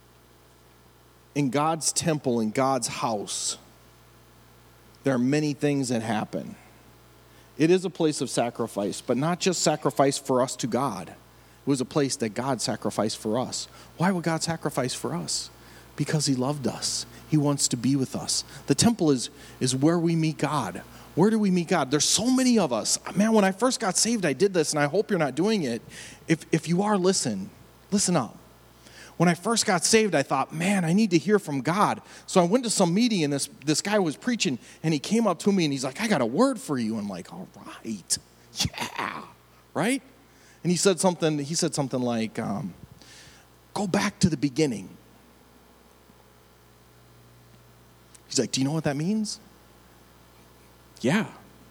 in God's temple, in God's house, there are many things that happen. It is a place of sacrifice, but not just sacrifice for us to God. It was a place that God sacrificed for us. Why would God sacrifice for us? Because he loved us. He wants to be with us. The temple is, is where we meet God. Where do we meet God? There's so many of us. Man, when I first got saved, I did this, and I hope you're not doing it. If, if you are, listen. Listen up. When I first got saved, I thought, man, I need to hear from God. So I went to some meeting, and this, this guy was preaching, and he came up to me, and he's like, I got a word for you. I'm like, all right. Yeah. Right? And he said something, he said something like, um, go back to the beginning. He's like, do you know what that means? Yeah.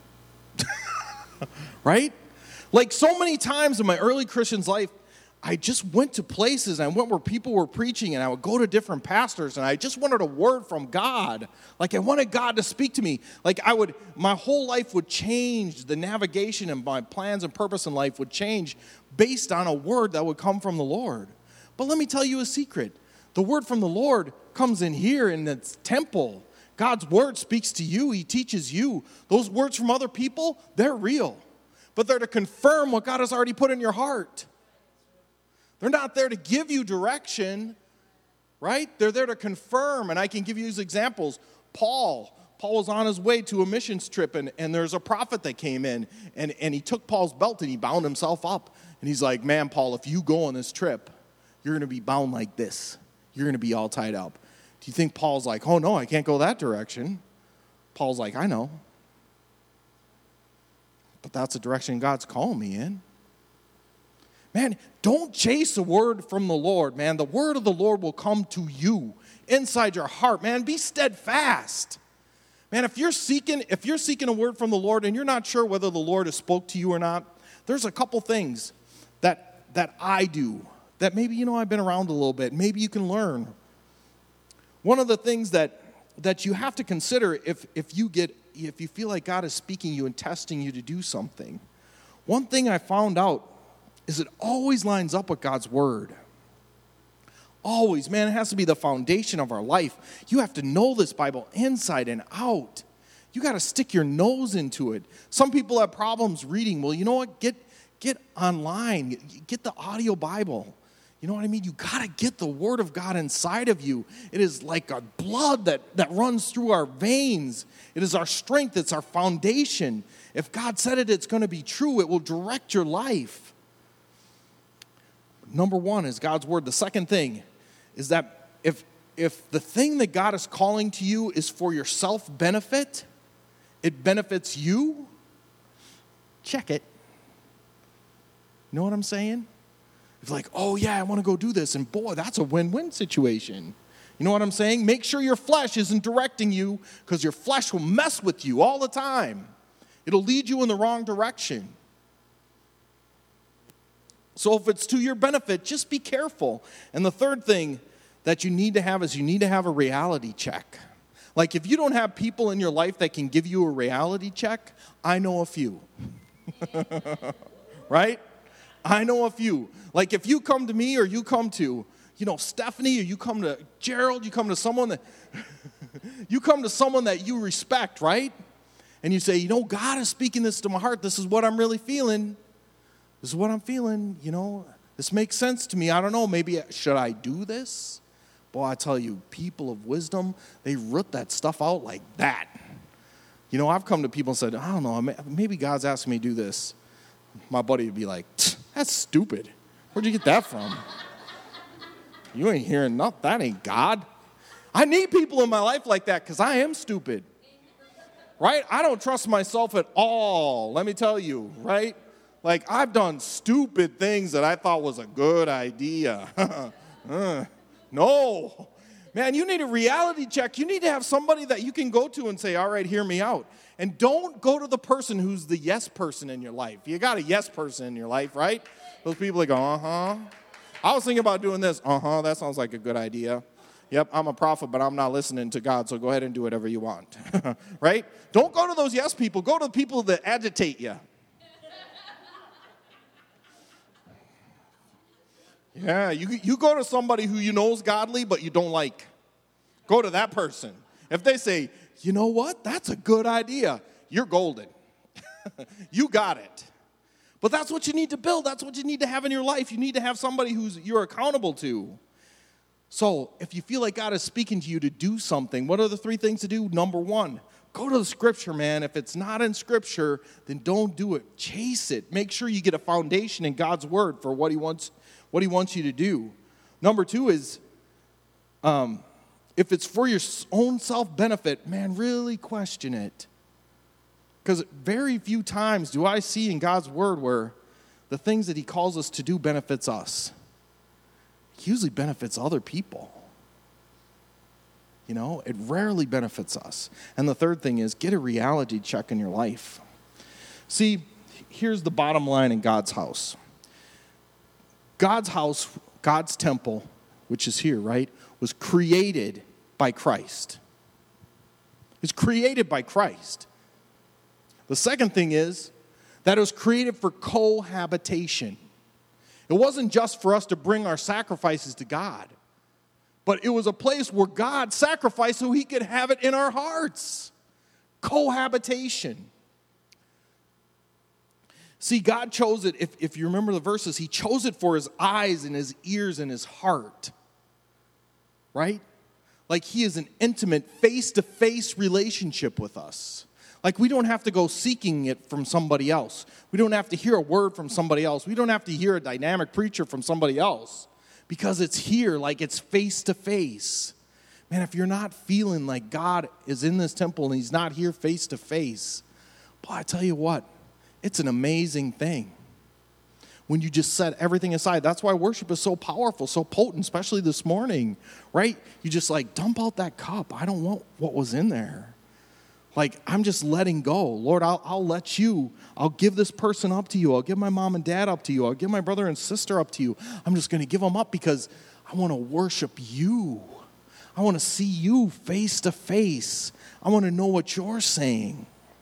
Right? Like so many times in my early Christian's life, I just went to places, and I went where people were preaching, and I would go to different pastors, and I just wanted a word from God. Like I wanted God to speak to me. Like I would, my whole life would change. The navigation and my plans and purpose in life would change based on a word that would come from the Lord. But let me tell you a secret. The word from the Lord comes in here in the temple. God's word speaks to you. He teaches you. Those words from other people, they're real. But they're to confirm what God has already put in your heart. They're not there to give you direction, right? They're there to confirm, and I can give you these examples. Paul, Paul was on his way to a missions trip, and, and there's a prophet that came in, and, and he took Paul's belt, and he bound himself up. And he's like, man, Paul, if you go on this trip, you're going to be bound like this. You're going to be all tied up. Do you think Paul's like, oh, no, I can't go that direction? Paul's like, I know. But that's the direction God's calling me in. Man, don't chase a word from the Lord, man. The word of the Lord will come to you inside your heart, man. Be steadfast. Man, if you're seeking, if you're seeking a word from the Lord and you're not sure whether the Lord has spoke to you or not, there's a couple things that that I do that maybe, you know, I've been around a little bit. Maybe you can learn. one of the things that, that you have to consider if, if you get if you feel like God is speaking you and testing you to do something, one thing I found out is it always lines up with God's word. Always, man, it has to be the foundation of our life. You have to know this Bible inside and out. You got to stick your nose into it. Some people have problems reading. Well, you know what? Get get online. Get the audio Bible. You know what I mean? You got to get the Word of God inside of you. It is like a blood that, that runs through our veins. It is our strength. It's our foundation. If God said it, it's going to be true. It will direct your life. Number one is God's Word. The second thing is that if, if the thing that God is calling to you is for your self-benefit, it benefits you, check it. You know what I'm saying? It's like, oh yeah, I want to go do this. And boy, that's a win-win situation. You know what I'm saying? Make sure your flesh isn't directing you, because your flesh will mess with you all the time. It'll lead you in the wrong direction. So if it's to your benefit, just be careful. And the third thing that you need to have is you need to have a reality check. Like if you don't have people in your life that can give you a reality check, I know a few. Right? I know a few. Like if you come to me or you come to, you know, Stephanie, or you come to Gerald, you come to someone that you come to someone that you respect, right? And you say, you know, God is speaking this to my heart. This is what I'm really feeling. This is what I'm feeling, you know. This makes sense to me. I don't know, maybe should I do this? Boy, I tell you, people of wisdom, they root that stuff out like that. You know, I've come to people and said, I don't know, maybe God's asking me to do this. My buddy would be like, that's stupid. Where'd you get that from? You ain't hearing nothing. That ain't God. I need people in my life like that because I am stupid. Right? I don't trust myself at all, let me tell you, right? Like, I've done stupid things that I thought was a good idea. uh, no. Man, you need a reality check. You need to have somebody that you can go to and say, all right, hear me out. And don't go to the person who's the yes person in your life. You got a yes person in your life, right? Those people that go, uh-huh. I was thinking about doing this. Uh-huh, that sounds like a good idea. Yep, I'm a prophet, but I'm not listening to God, so go ahead and do whatever you want. Right? Don't go to those yes people. Go to the people that agitate you. Yeah, you, you go to somebody who you know is godly, but you don't like. Go to that person. If they say, you know what, that's a good idea, you're golden. You got it. But that's what you need to build. That's what you need to have in your life. You need to have somebody who's you're accountable to. So if you feel like God is speaking to you to do something, what are the three things to do? Number one, go to the Scripture, man. If it's not in Scripture, then don't do it. Chase it. Make sure you get a foundation in God's Word for what He wants, what He wants you to do. Number two is, um, if it's for your own self-benefit, man, really question it. Because very few times do I see in God's Word where the things that He calls us to do benefits us. It usually benefits other people. You know, it rarely benefits us. And the third thing is get a reality check in your life. See, here's the bottom line in God's house. God's house, God's temple, which is here, right, was created by Christ. It's created by Christ. The second thing is that it was created for cohabitation. It wasn't just for us to bring our sacrifices to God, but it was a place where God sacrificed so He could have it in our hearts. Cohabitation. See, God chose it, if, if you remember the verses, He chose it for His eyes and His ears and His heart. Right? Like He is an intimate, face-to-face relationship with us. Like we don't have to go seeking it from somebody else. We don't have to hear a word from somebody else. We don't have to hear a dynamic preacher from somebody else. Because it's here, like it's face-to-face. Man, if you're not feeling like God is in this temple and He's not here face-to-face, boy, I tell you what, it's an amazing thing. When you just set everything aside. That's why worship is so powerful, so potent, especially this morning, right? You just like, dump out that cup. I don't want what was in there. Like, I'm just letting go. Lord, I'll, I'll let you. I'll give this person up to you. I'll give my mom and dad up to you. I'll give my brother and sister up to you. I'm just going to give them up because I want to worship you. I want to see you face to face. I want to know what you're saying.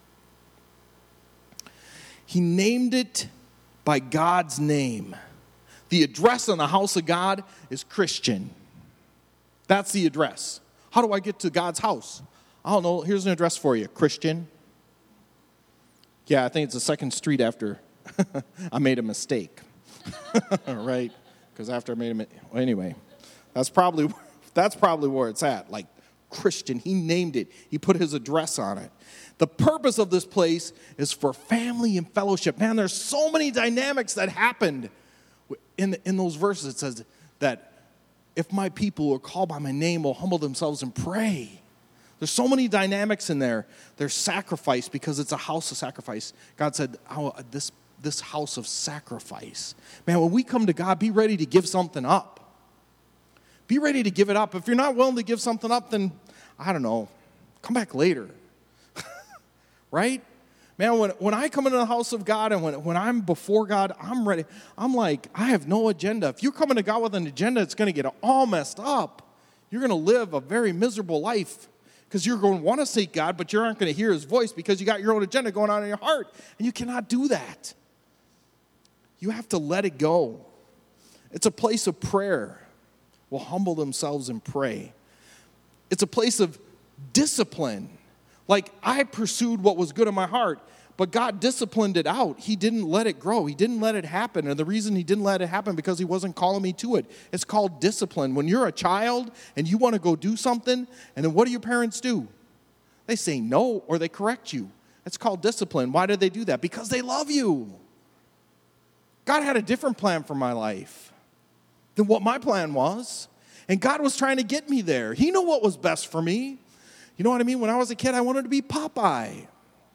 He named it by God's name. The address on the house of God is Christian. That's the address. How do I get to God's house? I don't know. Here's an address for you. Christian. Yeah, I think it's the second street after I made a mistake. Right? Because after I made a mistake. Well, anyway, that's probably, that's probably where it's at. Like Christian. He named it. He put his address on it. The purpose of this place is for family and fellowship. Man, there's so many dynamics that happened. In, in those verses, it says that if my people who are called by my name will humble themselves and pray. There's so many dynamics in there. There's sacrifice because it's a house of sacrifice. God said, oh, this, this house of sacrifice. Man, when we come to God, be ready to give something up. Be ready to give it up. If you're not willing to give something up, then, I don't know, come back later. Right? Man, when, when I come into the house of God and when, when I'm before God, I'm ready. I'm like, I have no agenda. If you're coming to God with an agenda, it's going to get all messed up. You're going to live a very miserable life because you're going to want to seek God, but you aren't going to hear his voice because you got your own agenda going on in your heart. And you cannot do that. You have to let it go. It's a place of prayer. Will humble themselves and pray. It's a place of discipline. Like, I pursued what was good in my heart, but God disciplined it out. He didn't let it grow. He didn't let it happen. And the reason he didn't let it happen because he wasn't calling me to it. It's called discipline. When you're a child and you want to go do something, and then what do your parents do? They say no or they correct you. It's called discipline. Why did they do that? Because they love you. God had a different plan for my life than what my plan was. And God was trying to get me there. He knew what was best for me. You know what I mean? When I was a kid, I wanted to be Popeye.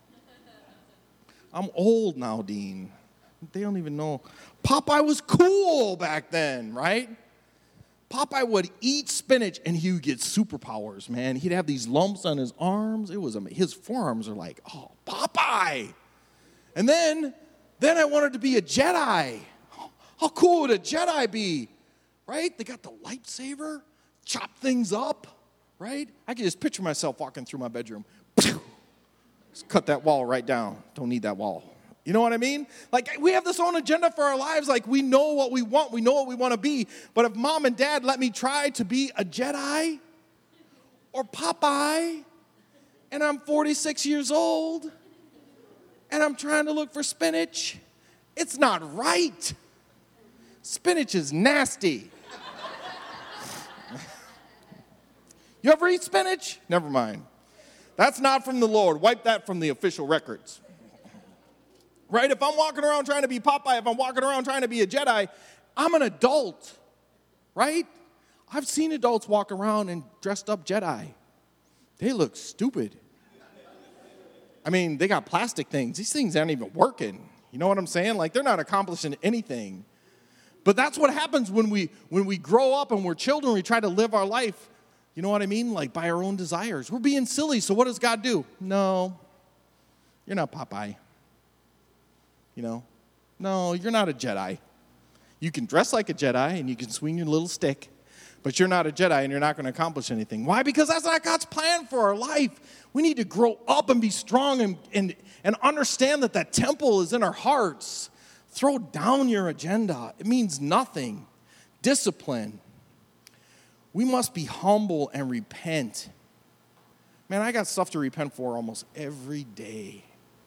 I'm old now, Dean. They don't even know. Popeye was cool back then, right? Popeye would eat spinach, and he would get superpowers, man. He'd have these lumps on his arms. It was his forearms are like, oh, Popeye. And then, then I wanted to be a Jedi. How cool would a Jedi be? Right? They got the lightsaber, chop things up. Right? I can just picture myself walking through my bedroom. Just cut that wall right down. Don't need that wall. You know what I mean? Like, we have this own agenda for our lives. Like, we know what we want. We know what we want to be. But if mom and dad let me try to be a Jedi or Popeye, and I'm forty-six years old, and I'm trying to look for spinach, it's not right. Spinach is nasty. You ever eat spinach? Never mind. That's not from the Lord. Wipe that from the official records. Right? If I'm walking around trying to be Popeye, if I'm walking around trying to be a Jedi, I'm an adult. Right? I've seen adults walk around and dressed up Jedi. They look stupid. I mean, they got plastic things. These things aren't even working. You know what I'm saying? Like, they're not accomplishing anything. But that's what happens when we when we grow up and we're children. We try to live our life. You know what I mean? Like by our own desires. We're being silly, so what does God do? No, you're not Popeye. You know? No, you're not a Jedi. You can dress like a Jedi and you can swing your little stick, but you're not a Jedi and you're not going to accomplish anything. Why? Because that's not God's plan for our life. We need to grow up and be strong and, and, and understand that that temple is in our hearts. Throw down your agenda. It means nothing. Discipline. We must be humble and repent. Man, I got stuff to repent for almost every day.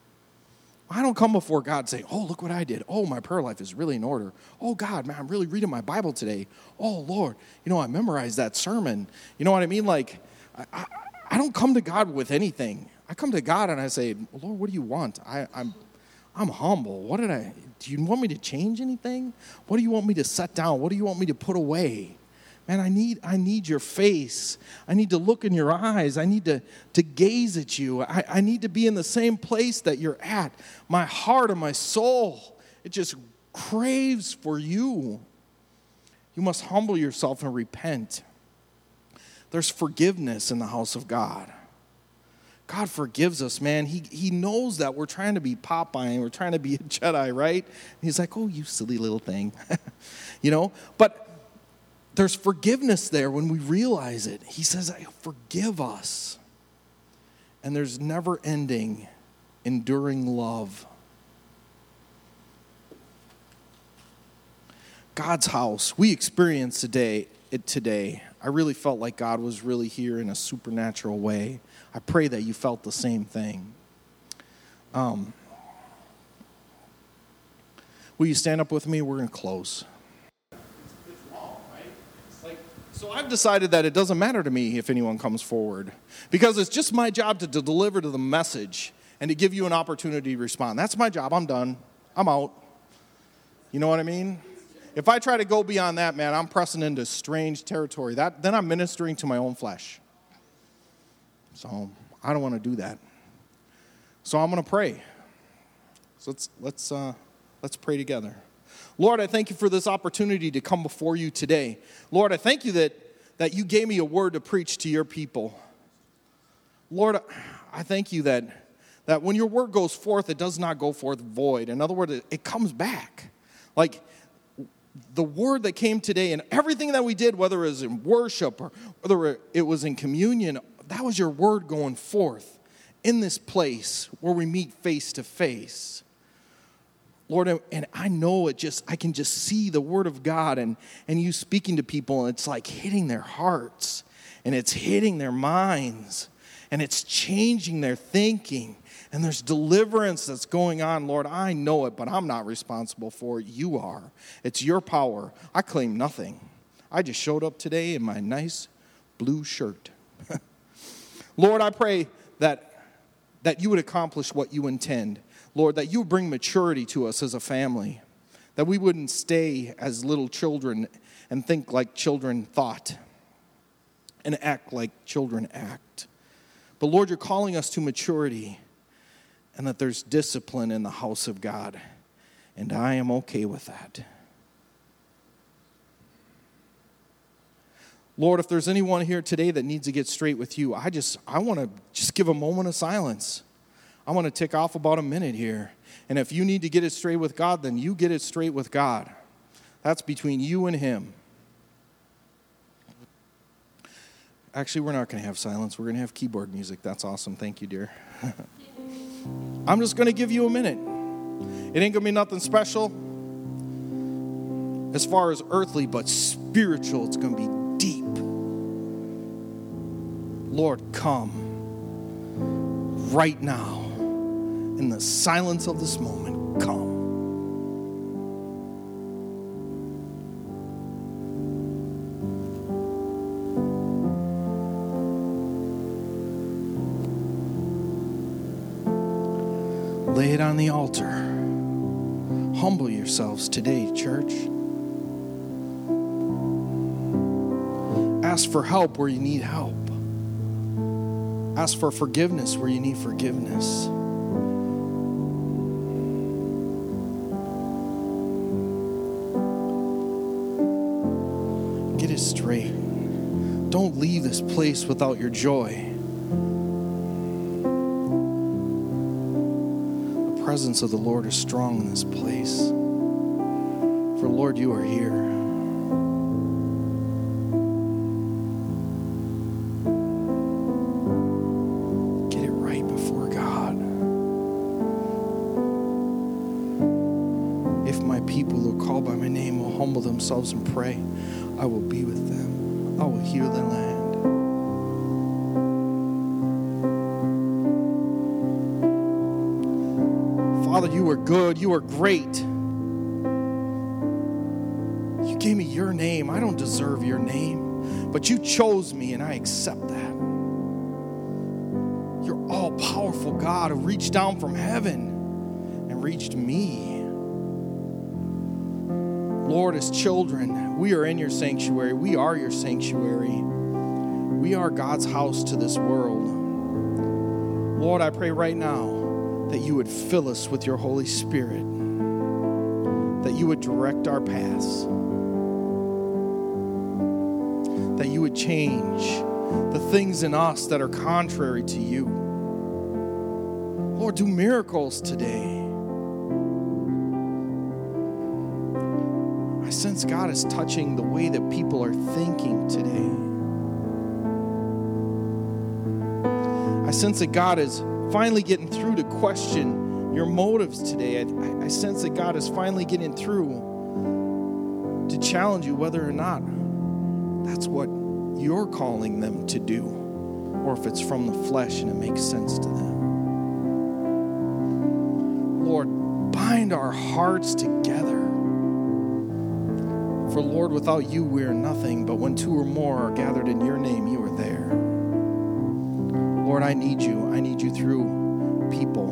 I don't come before God and say, oh, look what I did. Oh, my prayer life is really in order. Oh, God, man, I'm really reading my Bible today. Oh, Lord, you know, I memorized that sermon. You know what I mean? Like, I, I, I don't come to God with anything. I come to God and I say, Lord, what do you want? I, I'm, I'm humble. What did I, do you want me to change anything? What do you want me to set down? What do you want me to put away? Man, I need I need your face. I need to look in your eyes. I need to, to gaze at you. I, I need to be in the same place that you're at. My heart and my soul, it just craves for you. You must humble yourself and repent. There's forgiveness in the house of God. God forgives us, man. He, he knows that we're trying to be Popeye and we're trying to be a Jedi, right? And he's like, oh, you silly little thing. You know? But there's forgiveness there when we realize it. He says, forgive us. And there's never-ending, enduring love. God's house. We experienced today, it today. I really felt like God was really here in a supernatural way. I pray that you felt the same thing. Um, will you stand up with me? We're going to close. It's wrong, right? It's like, so I've decided that it doesn't matter to me if anyone comes forward, because it's just my job to, to deliver to the message and to give you an opportunity to respond. That's my job. I'm done. I'm out. You know what I mean? If I try to go beyond that, man, I'm pressing into strange territory. That then I'm ministering to my own flesh. So I don't want to do that. So I'm going to pray. So let's let's uh, let's pray together. Lord, I thank you for this opportunity to come before you today. Lord, I thank you that that you gave me a word to preach to your people. Lord, I thank you that that when your word goes forth, it does not go forth void. In other words, it, it comes back. Like the word that came today and everything that we did, whether it was in worship or whether it was in communion, that was your word going forth in this place where we meet face to face. Lord, and I know it just, I can just see the word of God and, and you speaking to people, and it's like hitting their hearts and it's hitting their minds and it's changing their thinking. And there's deliverance that's going on, Lord. I know it, but I'm not responsible for it. You are. It's your power. I claim nothing. I just showed up today in my nice blue shirt. Lord, I pray that, that you would accomplish what you intend. Lord, that you would bring maturity to us as a family. That we wouldn't stay as little children and think like children thought and act like children act. But Lord, you're calling us to maturity. And that there's discipline in the house of God. And I am okay with that. Lord, if there's anyone here today that needs to get straight with you, I just, I want to just give a moment of silence. I want to tick off about a minute here. And if you need to get it straight with God, then you get it straight with God. That's between you and him. Actually, we're not going to have silence. We're going to have keyboard music. That's awesome. Thank you, dear. I'm just going to give you a minute. It ain't going to be nothing special as far as earthly, but spiritual. It's going to be deep. Lord, come right now in the silence of this moment. Come. Lay it on the altar. Humble yourselves today, church. Ask for help where you need help. Ask for forgiveness where you need forgiveness. Get it straight. Don't leave this place without your joy. The presence of the Lord is strong in this place. For Lord, you are here. Get it right before God. If my people who are called by my name will humble themselves and pray, I will be with them. I will heal their land. Father, you are good. You are great. You gave me your name. I don't deserve your name, but you chose me, and I accept that. You're all-powerful God who reached down from heaven and reached me. Lord, as children, we are in your sanctuary. We are your sanctuary. We are God's house to this world. Lord, I pray right now that you would fill us with your Holy Spirit, that you would direct our paths, that you would change the things in us that are contrary to you. Lord, do miracles today. I sense God is touching the way that people are thinking today. I sense that God is finally getting through to question your motives today. I, I sense that God is finally getting through to challenge you whether or not that's what you're calling them to do, or if it's from the flesh and it makes sense to them. Lord, bind our hearts together. For Lord, without you we are nothing, but when two or more are gathered in your name, you are there. Lord, I need you. I need you through people.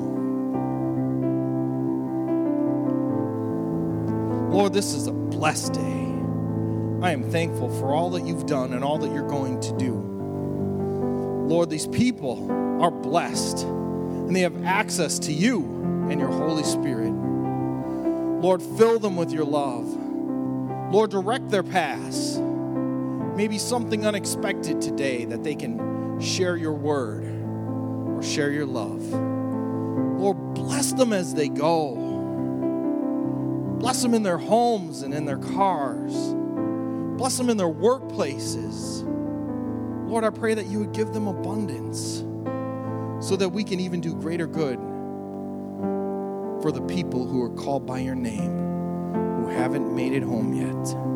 Lord, this is a blessed day. I am thankful for all that you've done and all that you're going to do. Lord, these people are blessed, and they have access to you and your Holy Spirit. Lord, fill them with your love. Lord, direct their paths. Maybe something unexpected today that they can share your word or share your love. Lord, bless them as they go. Bless them in their homes and in their cars. Bless them in their workplaces. Lord, I pray that you would give them abundance so that we can even do greater good for the people who are called by your name, who haven't made it home yet.